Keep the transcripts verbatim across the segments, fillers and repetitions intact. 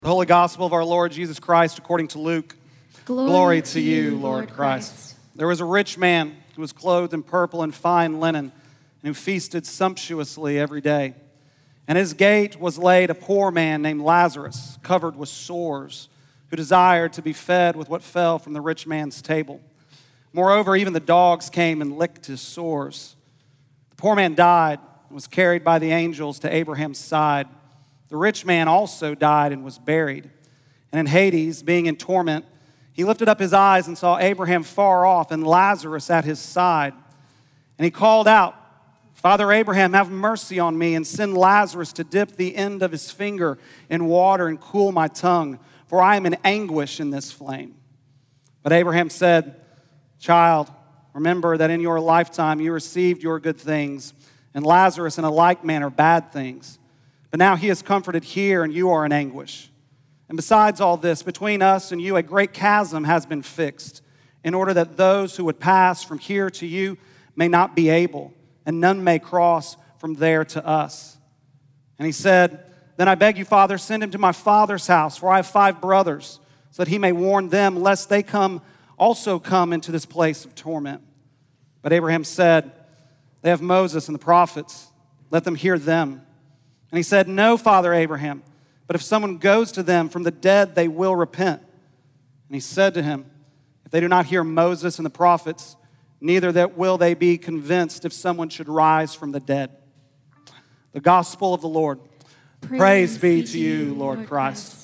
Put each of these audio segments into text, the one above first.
The Holy Gospel of our Lord Jesus Christ according to Luke. Glory, Glory to to you, Lord Christ. Christ. There was a rich man who was clothed in purple and fine linen, and who feasted sumptuously every day. And his gate was laid a poor man named Lazarus, covered with sores, who desired to be fed with what fell from the rich man's table. Moreover, even the dogs came and licked his sores. The poor man died and was carried by the angels to Abraham's side. The rich man also died and was buried. And in Hades, being in torment, he lifted up his eyes and saw Abraham far off and Lazarus at his side. And he called out, "Father Abraham, have mercy on me and send Lazarus to dip the end of his finger in water and cool my tongue, for I am in anguish in this flame." But Abraham said, "Child, remember that in your lifetime you received your good things, and Lazarus in a like manner bad things. But now he is comforted here, and you are in anguish. And besides all this, between us and you a great chasm has been fixed, in order that those who would pass from here to you may not be able, and none may cross from there to us." And he said, "Then I beg you, Father, send him to my father's house, for I have five brothers, so that he may warn them, lest they come also come into this place of torment." But Abraham said, "They have Moses and the prophets. Let them hear them." And he said, "No, Father Abraham, but if someone goes to them from the dead, they will repent." And he said to him, "If they do not hear Moses and the prophets, neither that will they be convinced if someone should rise from the dead." The gospel of the Lord. Praise, Praise be to you, Lord, Lord Christ. Christ.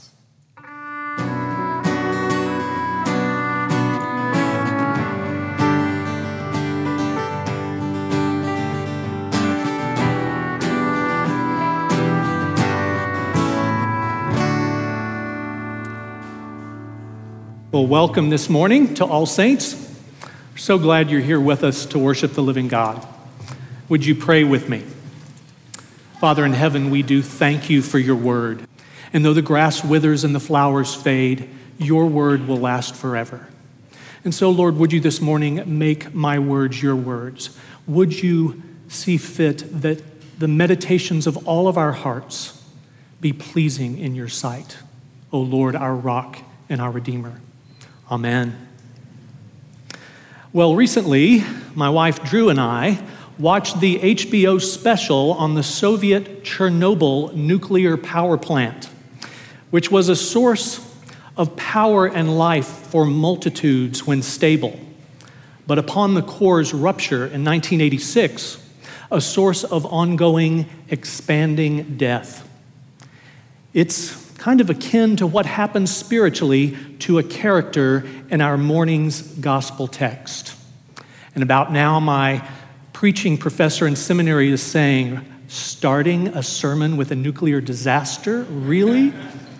Well, welcome this morning to All Saints. We're so glad you're here with us to worship the living God. Would you pray with me? Father in heaven, we do thank you for your word. And though the grass withers and the flowers fade, your word will last forever. And so, Lord, would you this morning make my words your words? Would you see fit that the meditations of all of our hearts be pleasing in your sight, O Lord, our rock and our Redeemer. Amen. Well, recently, my wife Drew and I watched the H B O special on the Soviet Chernobyl nuclear power plant, which was a source of power and life for multitudes when stable, but upon the core's rupture in nineteen eighty-six, a source of ongoing, expanding death. It's kind of akin to what happens spiritually to a character in our morning's gospel text. And about now, my preaching professor in seminary is saying, "Starting a sermon with a nuclear disaster? Really?"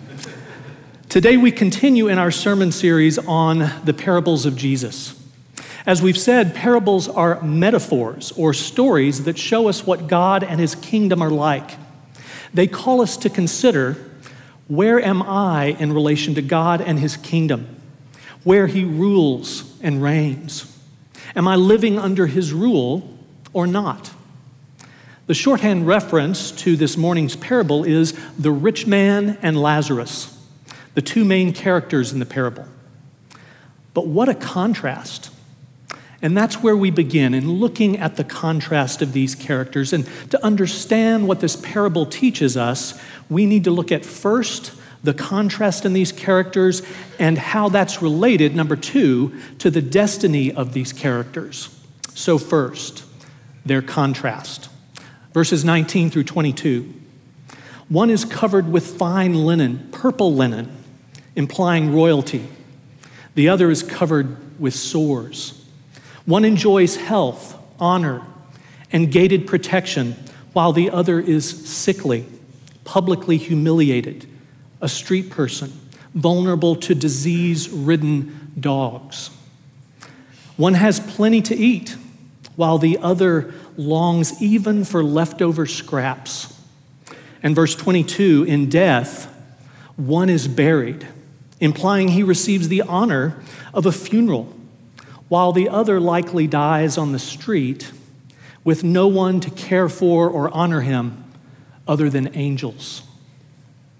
Today we continue in our sermon series on the parables of Jesus. As we've said, parables are metaphors or stories that show us what God and his kingdom are like. They call us to consider, where am I in relation to God and his kingdom? Where he rules and reigns? Am I living under his rule or not? The shorthand reference to this morning's parable is the rich man and Lazarus, the two main characters in the parable. But what a contrast. And that's where we begin, in looking at the contrast of these characters. And to understand what this parable teaches us, we need to look at first the contrast in these characters and how that's related, number two, to the destiny of these characters. So first, their contrast. Verses nineteen through twenty-two. One is covered with fine linen, purple linen, implying royalty. The other is covered with sores. One enjoys health, honor, and gated protection, while the other is sickly, publicly humiliated, a street person, vulnerable to disease-ridden dogs. One has plenty to eat, while the other longs even for leftover scraps. And verse twenty-two, in death, one is buried, implying he receives the honor of a funeral, while the other likely dies on the street with no one to care for or honor him other than angels.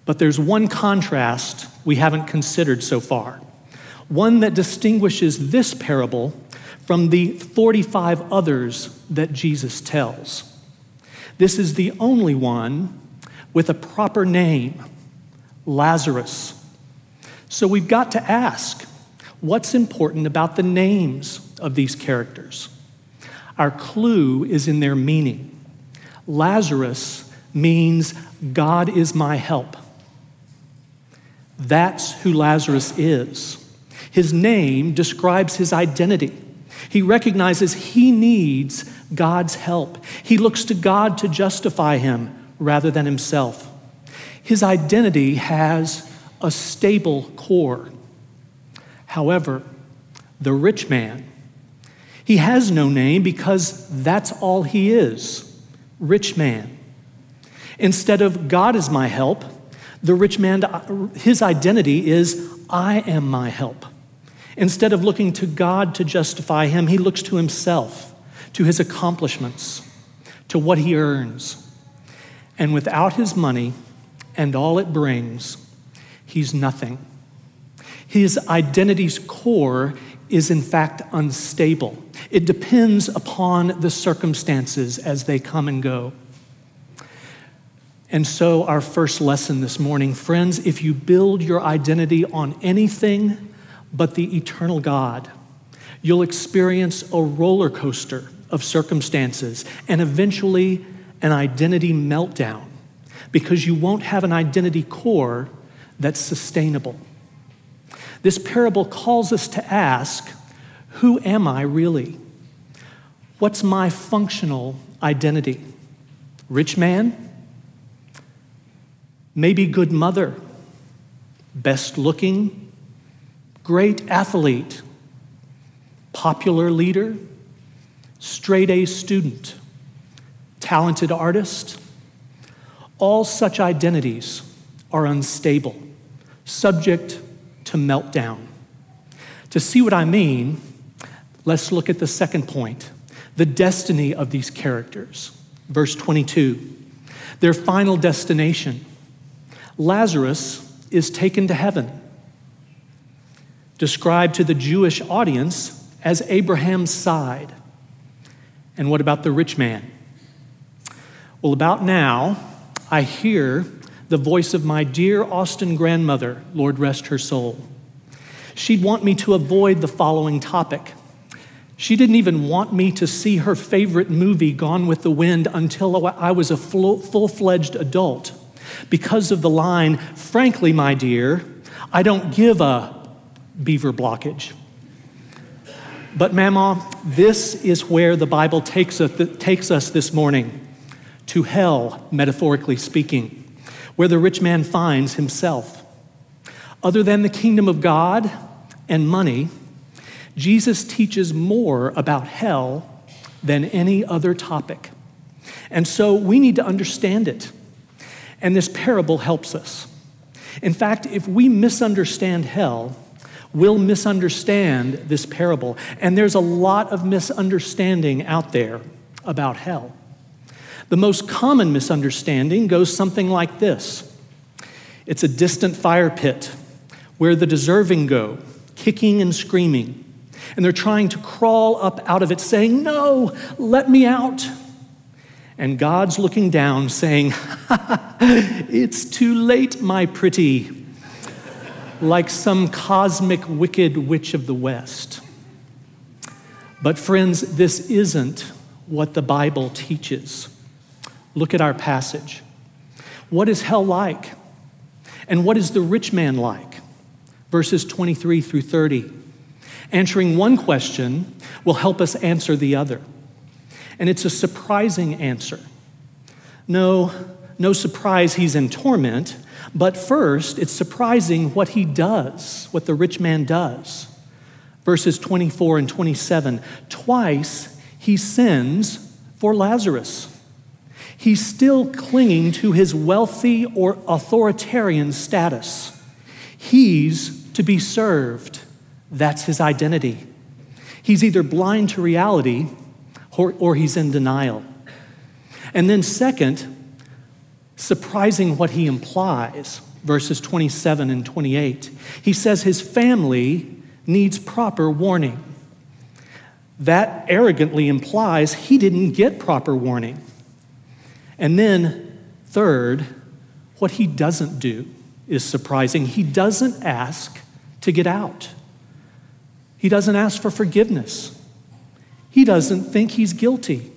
But there's one contrast we haven't considered so far, one that distinguishes this parable from the forty-five others that Jesus tells. This is the only one with a proper name, Lazarus. So we've got to ask, what's important about the names of these characters? Our clue is in their meaning. Lazarus means God is my help. That's who Lazarus is. His name describes his identity. He recognizes he needs God's help. He looks to God to justify him rather than himself. His identity has a stable core. However, the rich man, he has no name because that's all he is, rich man. Instead of God is my help, the rich man, his identity is I am my help. Instead of looking to God to justify him, he looks to himself, to his accomplishments, to what he earns. And without his money and all it brings, he's nothing. His identity's core is in fact unstable. It depends upon the circumstances as they come and go. And so our first lesson this morning, friends, if you build your identity on anything but the eternal God, you'll experience a roller coaster of circumstances and eventually an identity meltdown because you won't have an identity core that's sustainable. This parable calls us to ask, who am I really? What's my functional identity? Rich man? Maybe good mother, best looking, great athlete, popular leader, straight A student, talented artist. All such identities are unstable, subject to meltdown. To see what I mean, let's look at the second point, the destiny of these characters. Verse twenty-two, their final destination. Lazarus is taken to heaven, described to the Jewish audience as Abraham's side. And what about the rich man? Well, about now, I hear the voice of my dear Austin grandmother, Lord rest her soul. She'd want me to avoid the following topic. She didn't even want me to see her favorite movie, Gone with the Wind, until I was a full-fledged adult. Because of the line, frankly, my dear, I don't give a beaver blockage. But Mama, this is where the Bible takes us, takes us this morning, to hell, metaphorically speaking, where the rich man finds himself. Other than the kingdom of God and money, Jesus teaches more about hell than any other topic. And so we need to understand it. And this parable helps us. In fact, if we misunderstand hell, we'll misunderstand this parable. And there's a lot of misunderstanding out there about hell. The most common misunderstanding goes something like this. It's a distant fire pit where the deserving go, kicking and screaming. And they're trying to crawl up out of it, saying, "No, let me out." And God's looking down, saying, "It's too late, my pretty," like some cosmic wicked witch of the West. But friends, this isn't what the Bible teaches. Look at our passage. What is hell like? And what is the rich man like? Verses twenty-three through thirty. Answering one question will help us answer the other. And it's a surprising answer. No, no surprise he's in torment, but first it's surprising what he does, what the rich man does. Verses twenty-four and twenty-seven, twice he sends for Lazarus. He's still clinging to his wealthy or authoritarian status. He's to be served. That's his identity. He's either blind to reality or, or he's in denial. And then second, surprising what he implies. verses twenty-seven and twenty-eight. He says his family needs proper warning. That arrogantly implies he didn't get proper warning. And then, third, what he doesn't do is surprising. He doesn't ask to get out. He doesn't ask for forgiveness. He doesn't think he's guilty.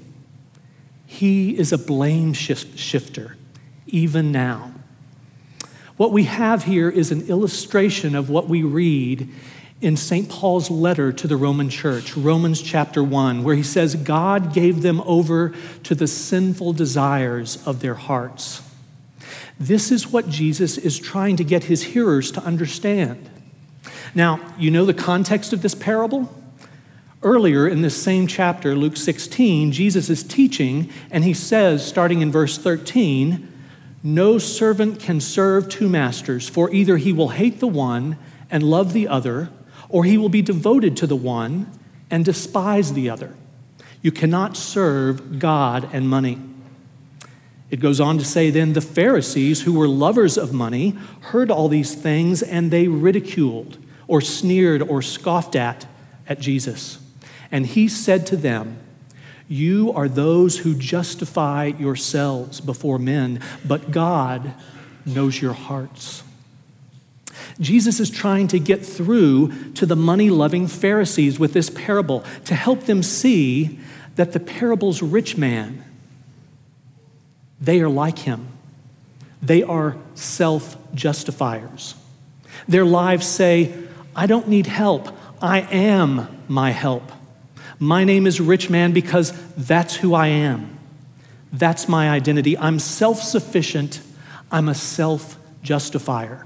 He is a blame shifter, even now. What we have here is an illustration of what we read in Saint Paul's letter to the Roman church, Romans chapter one, where he says, God gave them over to the sinful desires of their hearts. This is what Jesus is trying to get his hearers to understand. Now, you know the context of this parable? Earlier in this same chapter, Luke sixteen, Jesus is teaching, and he says, starting in verse thirteen, no servant can serve two masters, for either he will hate the one and love the other, or he will be devoted to the one and despise the other. You cannot serve God and money. It goes on to say, then the Pharisees, who were lovers of money, heard all these things, and they ridiculed or sneered or scoffed at, at Jesus. And he said to them, you are those who justify yourselves before men, but God knows your hearts. Jesus is trying to get through to the money-loving Pharisees with this parable to help them see that the parable's rich man, they are like him. They are self-justifiers. Their lives say, I don't need help. I am my help. My name is rich man because that's who I am. That's my identity. I'm self-sufficient. I'm a self-justifier.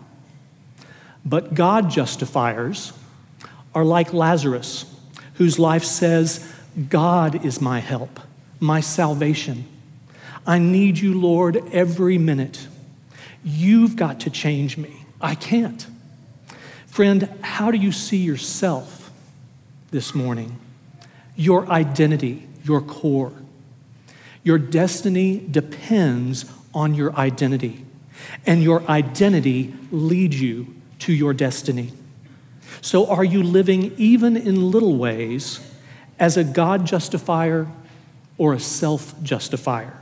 But God justifiers are like Lazarus, whose life says, God is my help, my salvation. I need you, Lord, every minute. You've got to change me. I can't. Friend, how do you see yourself this morning? Your identity, your core. Your destiny depends on your identity, and your identity leads you to your destiny. So are you living, even in little ways, as a God justifier or a self-justifier?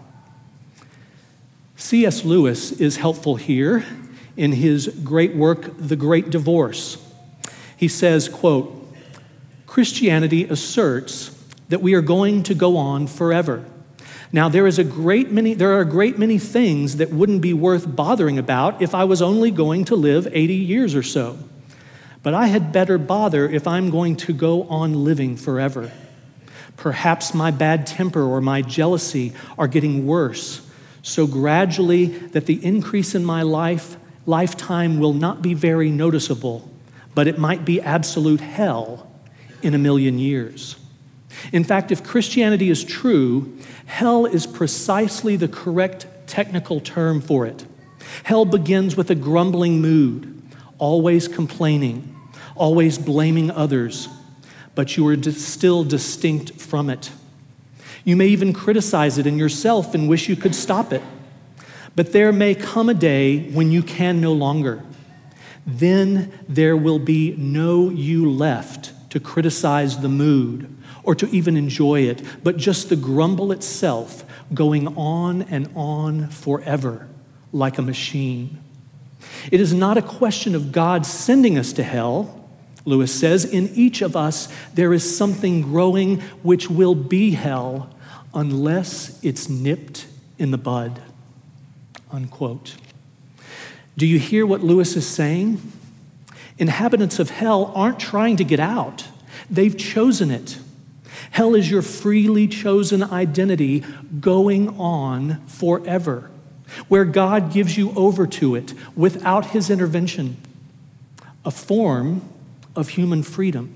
C S Lewis is helpful here in his great work, The Great Divorce. He says, quote, Christianity asserts that we are going to go on forever. Now, there is a great many, there are a great many things that wouldn't be worth bothering about if I was only going to live eighty years or so. But I had better bother if I'm going to go on living forever. Perhaps my bad temper or my jealousy are getting worse, so gradually that the increase in my life, lifetime will not be very noticeable, but it might be absolute hell in a million years. In fact, if Christianity is true, hell is precisely the correct technical term for it. Hell begins with a grumbling mood, always complaining, always blaming others, but you are still distinct from it. You may even criticize it in yourself and wish you could stop it. But there may come a day when you can no longer. Then there will be no you left to criticize the mood or to even enjoy it, but just the grumble itself going on and on forever like a machine. It is not a question of God sending us to hell. Lewis says, in each of us there is something growing which will be hell unless it's nipped in the bud. Unquote. Do you hear what Lewis is saying? Inhabitants of hell aren't trying to get out. They've chosen it. Hell is your freely chosen identity going on forever, where God gives you over to it without his intervention, a form of human freedom.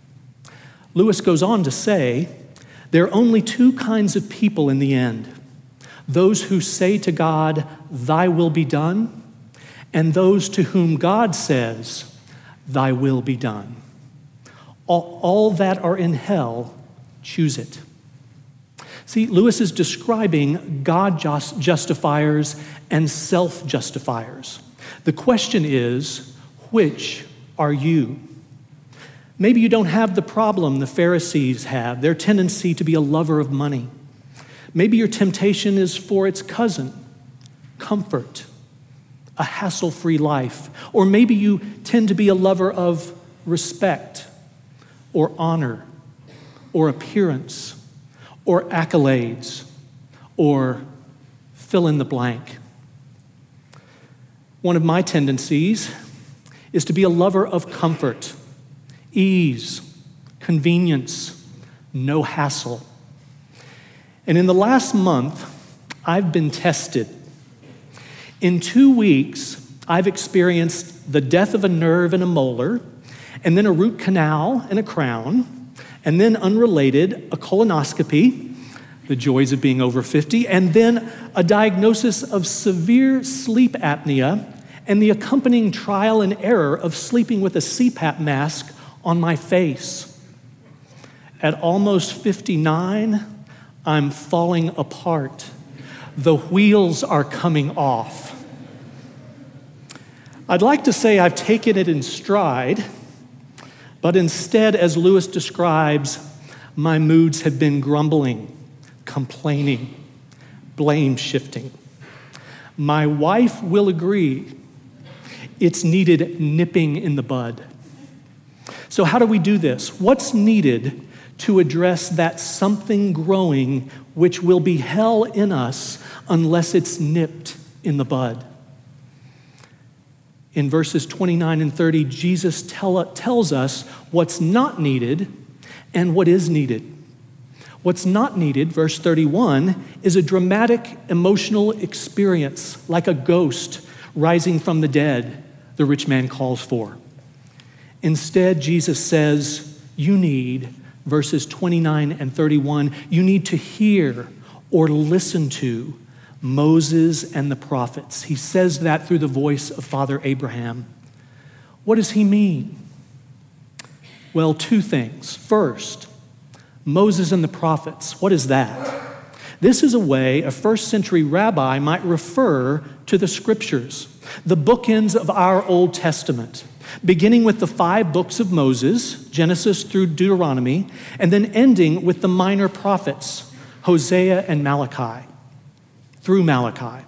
Lewis goes on to say, there are only two kinds of people in the end: those who say to God, thy will be done, and those to whom God says, thy will be done. All, all that are in hell, choose it. See, Lewis is describing God just, justifiers and self-justifiers. The question is, which are you? Maybe you don't have the problem the Pharisees have, their tendency to be a lover of money. Maybe your temptation is for its cousin, comfort, a hassle-free life. Or maybe you tend to be a lover of respect or honor or appearance or accolades or fill in the blank. One of my tendencies is to be a lover of comfort, ease, convenience, no hassle. And in the last month, I've been tested. In two weeks, I've experienced the death of a nerve and a molar, and then a root canal and a crown, and then unrelated, a colonoscopy, the joys of being over fifty, and then a diagnosis of severe sleep apnea and the accompanying trial and error of sleeping with a C PAP mask on my face. At almost fifty-nine, I'm falling apart. The wheels are coming off. I'd like to say I've taken it in stride, but instead, as Lewis describes, my moods have been grumbling, complaining, blame shifting. My wife will agree it's needed nipping in the bud. So how do we do this? What's needed to address that something growing which will be hell in us unless it's nipped in the bud? In verses twenty-nine and thirty, Jesus tell, tells us what's not needed and what is needed. What's not needed, verse thirty-one, is a dramatic emotional experience like a ghost rising from the dead the rich man calls for. Instead, Jesus says, you need, verses twenty-nine and thirty-one, you need to hear or listen to Moses and the prophets. He says that through the voice of Father Abraham. What does he mean? Well, two things. First, Moses and the prophets. What is that? This is a way a first century rabbi might refer to the scriptures, the bookends of our Old Testament, beginning with the five books of Moses, Genesis through Deuteronomy, and then ending with the minor prophets, Hosea and Malachi, through Malachi.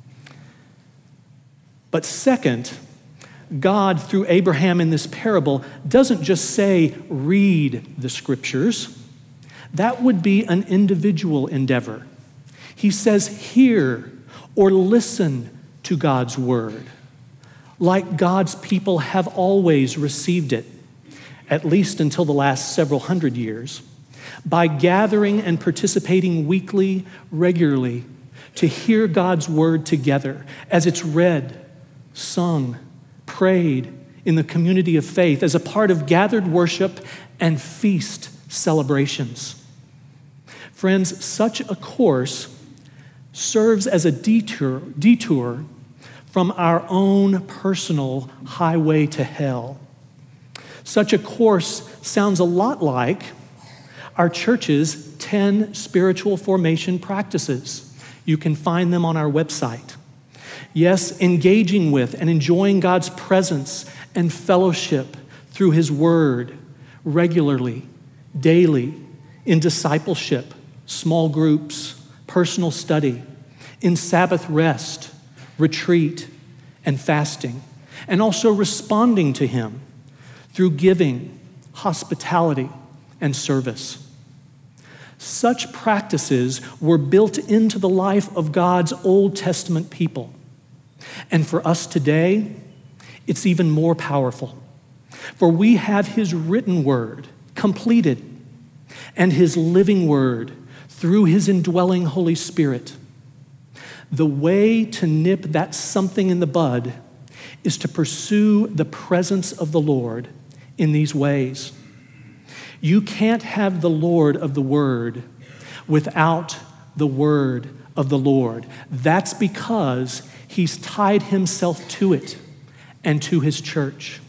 But second, God, through Abraham in this parable, doesn't just say, read the scriptures. That would be an individual endeavor. He says, hear or listen to God's word, like God's people have always received it, at least until the last several hundred years, by gathering and participating weekly, regularly, to hear God's word together as it's read, sung, prayed in the community of faith as a part of gathered worship and feast celebrations. Friends, such a course serves as a detour, detour from our own personal highway to hell. Such a course sounds a lot like our church's ten spiritual formation practices. You can find them on our website. Yes, engaging with and enjoying God's presence and fellowship through His Word regularly, daily, in discipleship, small groups, personal study, in Sabbath rest, retreat, and fasting, and also responding to Him through giving, hospitality, and service. Such practices were built into the life of God's Old Testament people. And for us today, it's even more powerful. For we have His written word completed and His living word through His indwelling Holy Spirit. The way to nip that something in the bud is to pursue the presence of the Lord in these ways. You can't have the Lord of the Word without the Word of the Lord. That's because He's tied Himself to it and to His church.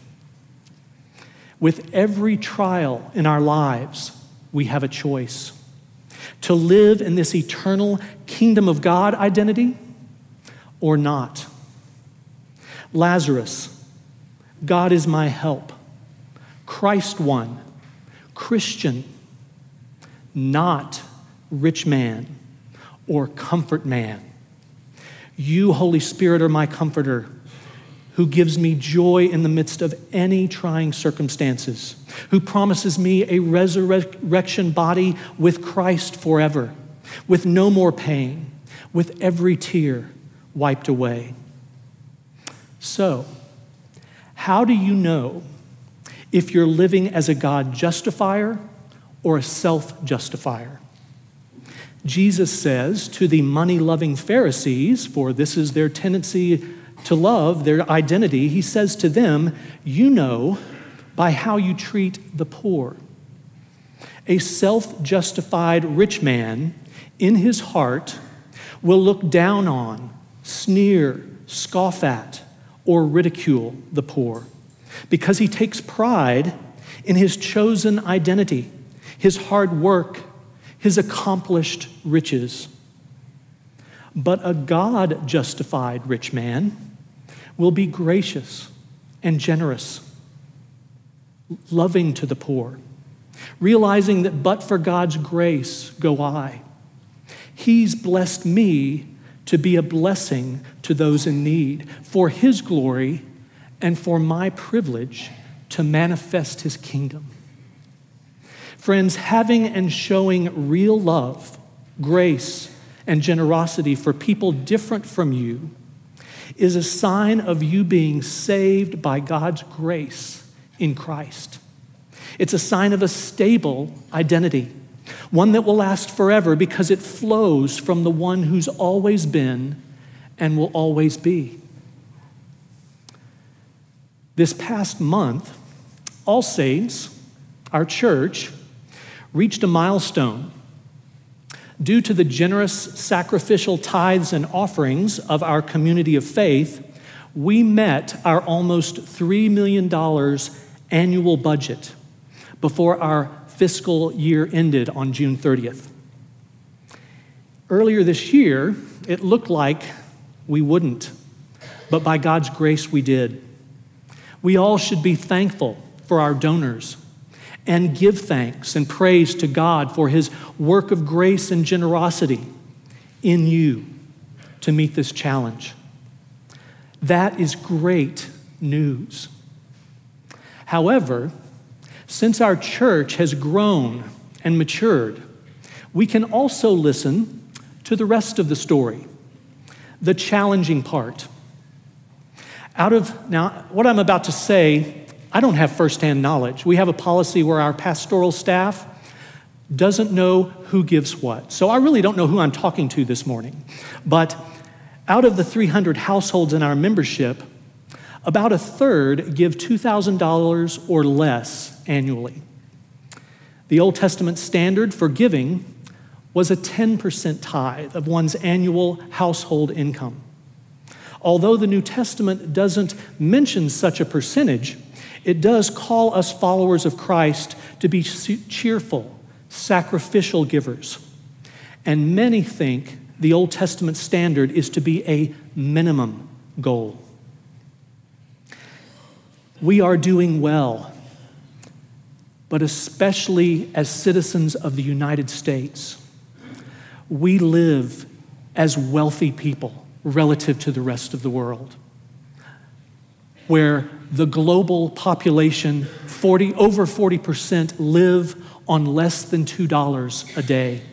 With every trial in our lives, we have a choice to live in this eternal kingdom of God identity or not. Lazarus, God is my help. Christ one, Christian, not rich man or comfort man. You, Holy Spirit, are my comforter, who gives me joy in the midst of any trying circumstances, who promises me a resurrection body with Christ forever, with no more pain, with every tear wiped away. So, how do you know if you're living as a God justifier or a self-justifier? Jesus says to the money-loving Pharisees, for this is their tendency to love, their identity, he says to them, you know by how you treat the poor. A self-justified rich man in his heart will look down on, sneer, scoff at, or ridicule the poor because he takes pride in his chosen identity, his hard work, his accomplished riches. But a God-justified rich man will be gracious and generous, loving to the poor, realizing that but for God's grace go I. He's blessed me to be a blessing to those in need, for his glory and for my privilege to manifest his kingdom. Friends, having and showing real love, grace, and generosity for people different from you is a sign of you being saved by God's grace in Christ. It's a sign of a stable identity, one that will last forever because it flows from the one who's always been and will always be. This past month, All Saints, our church, reached a milestone. Due to the generous sacrificial tithes and offerings of our community of faith, we met our almost three million dollars annual budget before our fiscal year ended on June thirtieth. Earlier this year, it looked like we wouldn't, but by God's grace, we did. We all should be thankful for our donors and give thanks and praise to God for his work of grace and generosity in you to meet this challenge. That is great news. However, since our church has grown and matured, we can also listen to the rest of the story, the challenging part. Out of, now, what I'm about to say, I don't have firsthand knowledge. We have a policy where our pastoral staff doesn't know who gives what. So I really don't know who I'm talking to this morning. But out of the three hundred households in our membership, about a third give two thousand dollars or less annually. The Old Testament standard for giving was a ten percent tithe of one's annual household income. Although the New Testament doesn't mention such a percentage, it does call us followers of Christ to be cheerful, sacrificial givers. And many think the Old Testament standard is to be a minimum goal. We are doing well, but especially as citizens of the United States, we live as wealthy people relative to the rest of the world, where the global population, forty, over forty percent, live on less than two dollars a day.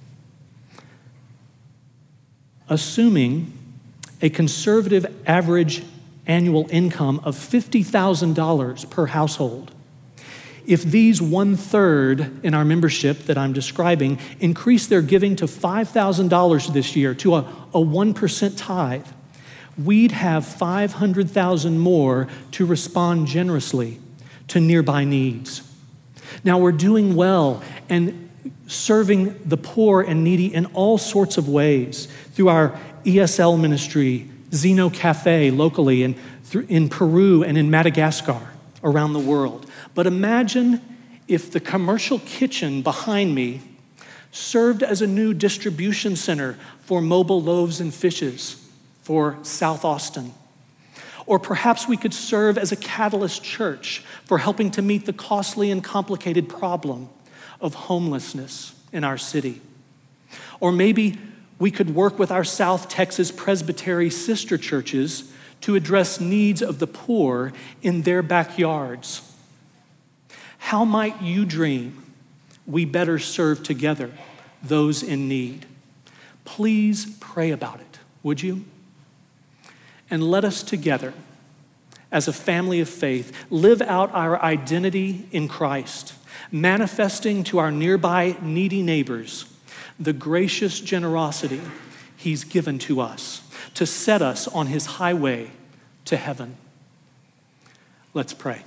Assuming a conservative average annual income of fifty thousand dollars per household, if these one-third in our membership that I'm describing increase their giving to five thousand dollars this year, to a, a one percent tithe, we'd have five hundred thousand dollars more to respond generously to nearby needs. Now, we're doing well and serving the poor and needy in all sorts of ways through our E S L ministry, Zeno Cafe locally, and through, in Peru and in Madagascar around the world. But imagine if the commercial kitchen behind me served as a new distribution center for mobile loaves and fishes for South Austin, Or perhaps we could serve as a catalyst church for helping to meet the costly and complicated problem of homelessness in our city. Or maybe we could work with our South Texas Presbytery sister churches to address needs of the poor in their backyards. How might you dream we better serve together those in need? Please pray about it, would you? And let us together, as a family of faith, live out our identity in Christ, manifesting to our nearby needy neighbors the gracious generosity he's given to us to set us on his highway to heaven. Let's pray.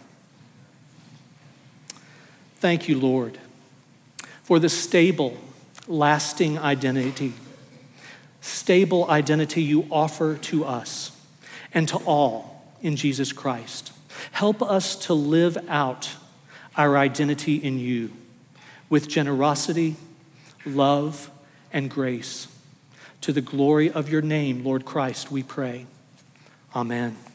Thank you, Lord, for the stable, lasting identity, stable identity you offer to us and to all in Jesus Christ. Help us to live out our identity in you with generosity, love, and grace. To the glory of your name, Lord Christ, we pray. Amen.